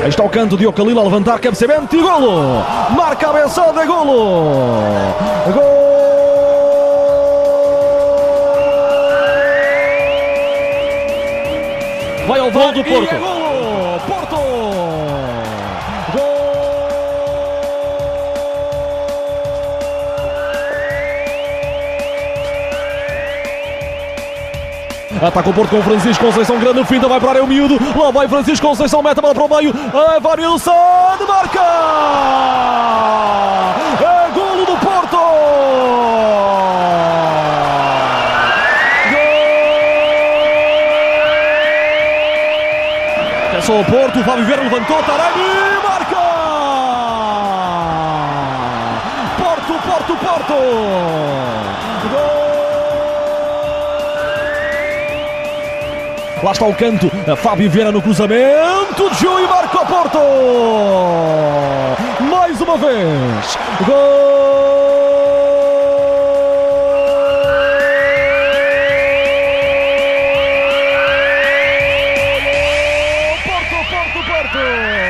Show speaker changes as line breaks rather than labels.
Aí está o canto de Khalil a levantar, cabeceamento e golo! Marca a abençada, golo! Gol! Vai ao gol do Porto! E é golo! Porto! Gol! Ataca o Porto com o Francisco Conceição, grande finta, vai para a área o miúdo, lá vai Francisco Conceição, mete a bola para o meio, vai Nilson, marca! É golo do Porto! Gol! Atenção ao Porto, o Fábio Vieira levantou, Taremi, marca! Porto! Gol! Lá está o canto, a Fábio Vieira no cruzamento, de Gil e marca o Porto! Mais uma vez! Gol! Porto!